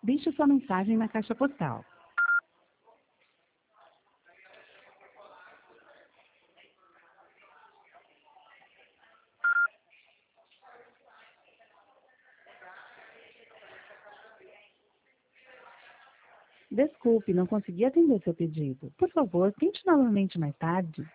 Deixe sua mensagem na caixa postal. Desculpe, não consegui atender seu pedido. Por favor, tente novamente mais tarde.